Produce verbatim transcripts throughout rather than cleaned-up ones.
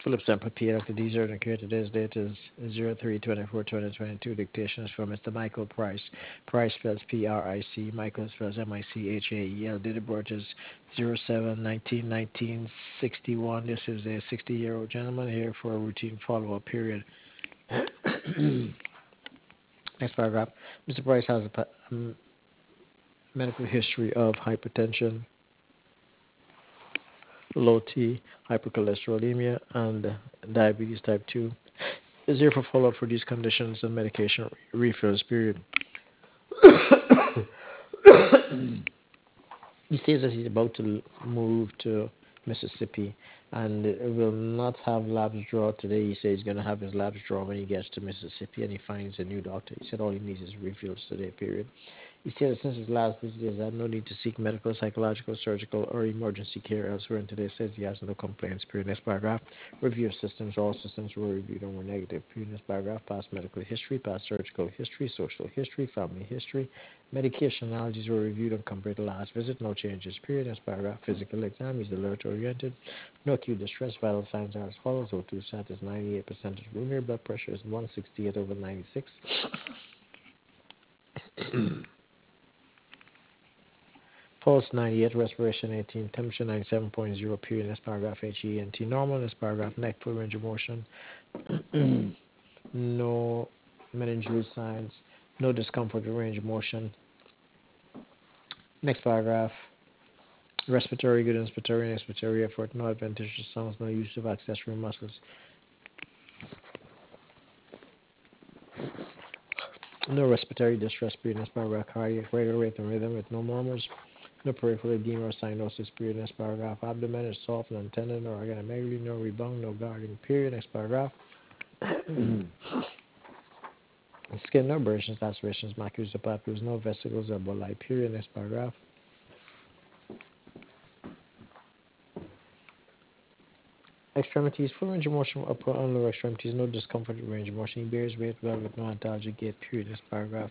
Philip Sample P. Doctor D. Zerden here. Today's date is zero three twenty-four twenty twenty-two. Dictation is from Mister Michael Price. Price spells P R I C. Michael spells M I C H A E L. Date of birth is zero seven nineteen nineteen sixty-one. This is a sixty-year-old gentleman here for a routine follow-up period. Next paragraph. Mister Price has a um, medical history of hypertension, low T, hypercholesterolemia, and diabetes type two. Is here for follow-up for these conditions and medication refills, period. He says that he's about to move to Mississippi and will not have labs drawn today. He says he's going to have his labs drawn when he gets to Mississippi and he finds a new doctor. He said all he needs is refills today, period. He said that since his last visit, he has had no need to seek medical, psychological, surgical, or emergency care elsewhere, and today says he has no complaints. Period. Next paragraph. Review of systems. All systems were reviewed and were negative. Period. Next paragraph. Past medical history, past surgical history, social history, family history. Medication allergies were reviewed and compared to last visit. No changes. Period. Next paragraph. Physical exam. He's alert-oriented. No acute distress. Vital signs are as follows. O two sat is ninety-eight percent room air. Blood pressure is one sixty-eight over ninety-six. Pulse ninety-eight, respiration eighteen, temperature ninety-seven point zero, period. This paragraph H E N T normal. This paragraph neck, full range of motion. No meningeal signs. No discomfort or range of motion. Next paragraph. Respiratory, good inspiratory and expiratory effort. No adventitious sounds. No use of accessory muscles. No respiratory distress, period. This paragraph cardiac regular rate and rhythm with no murmurs. No peripheral edema or cyanosis, period. Next paragraph. Abdomen is soft and tendon or organomegaly. No rebound, no guarding, period. Next paragraph. Skin, no abrasions, lacerations, macules, or papules. No vesicles or bulli, period. Next paragraph. Extremities, full range of motion from upper and lower extremities. No discomfort with range of motion. He bears weight well with no antalgic gait, period. Next paragraph.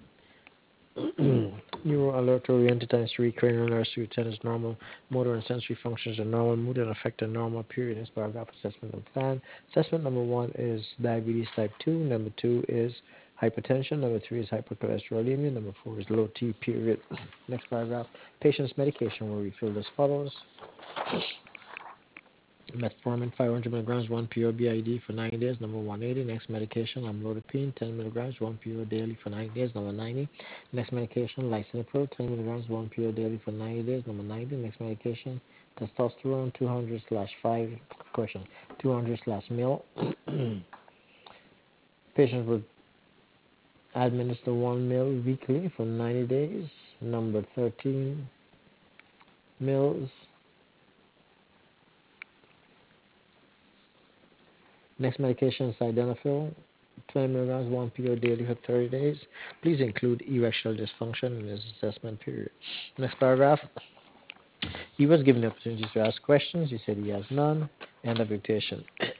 Neuro alert oriented times three, cranial nerve suit ten is normal, motor and sensory functions are normal, mood and affect are normal, period. Next paragraph, assessment and plan. Assessment number one is diabetes type two, number two is hypertension, number three is hypercholesterolemia, number four is low T, period. Next paragraph, patient's medication will refill as follows. Metformin five hundred milligrams, one P O B I D for nine days, number one eighty. Next medication, amlodipine ten milligrams, one P O daily for nine days, number ninety. Next medication, lisinopril ten milligrams, one P O daily for ninety days, number ninety. Next medication, testosterone two hundred slash five, question, two hundred slash mil. Patient will administer one mil weekly for ninety days, number thirteen mils. Next medication is sildenafil, twenty milligrams, one P O daily for thirty days. Please include erectile dysfunction in his assessment period. Next paragraph. He was given the opportunity to ask questions. He said he has none. End of dictation.